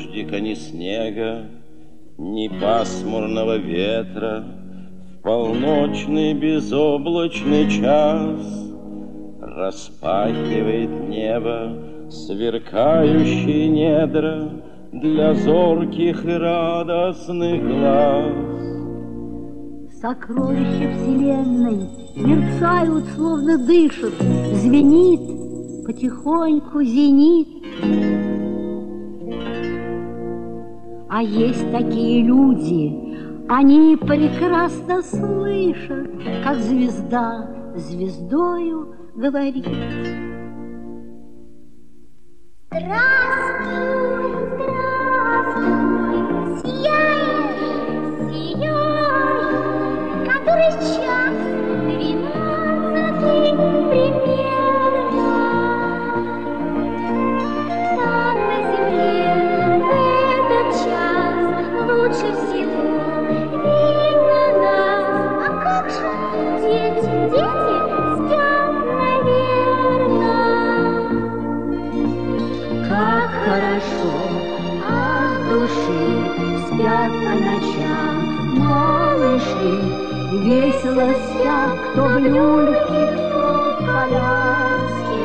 дождика, ни снега, ни пасмурного ветра. В полночный безоблачный час распахивает небо сверкающие недра для зорких и радостных глаз. Сокровища вселенной мерцают, словно дышат, звенит потихоньку зенит. А есть такие люди, они прекрасно слышат, как звезда звездою говорит. Здравствуй, здравствуй, сияешь, сияешь, который час 12 примерно. Там на земле в этот час лучше всего видно нас. А как же дети спят, наверно. Как хорошо от души спят по ночам малыши, весело спят, кто в люльке, кто в коляске.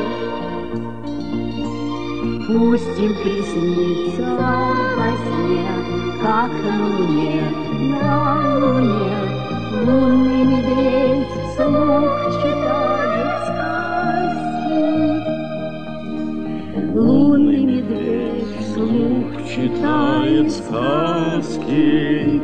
Пусть им приснится во сне, как на луне, лунный медведь вслух читает сказки. Лунный медведь вслух читает сказки.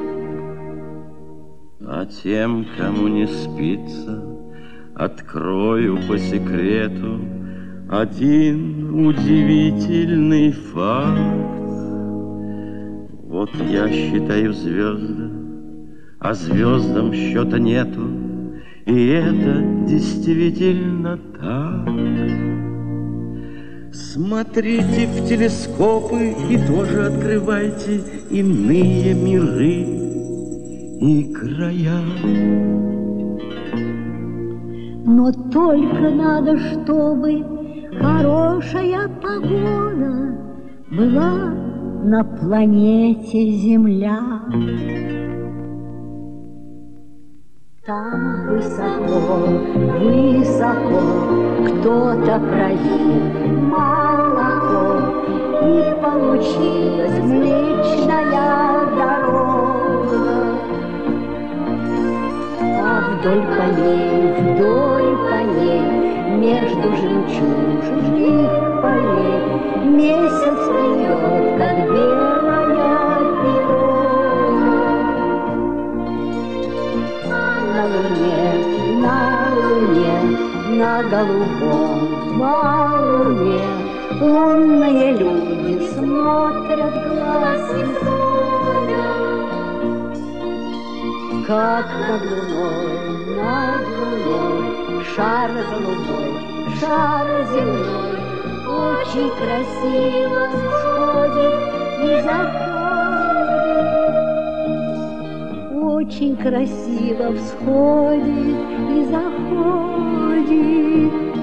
А тем, кому не спится, открою по секрету один удивительный факт. Вот я считаю звезды, а звездам счета нету, и это действительно так. Смотрите в телескопы и тоже открывайте иные миры и края. Но только надо, чтобы хорошая погода была на планете Земля. Там высоко, высоко кто-то пролил молоко, и получилась Млечная дорога. А вдоль по ней, между жемчужных полей, месяц плывет, как белая пирога. А на луне, на голубом валуне умные люди смотрят глаз и как над луной шар голубой, шар земной очень красиво всходит и заходит. Очень красиво всходит и заходит.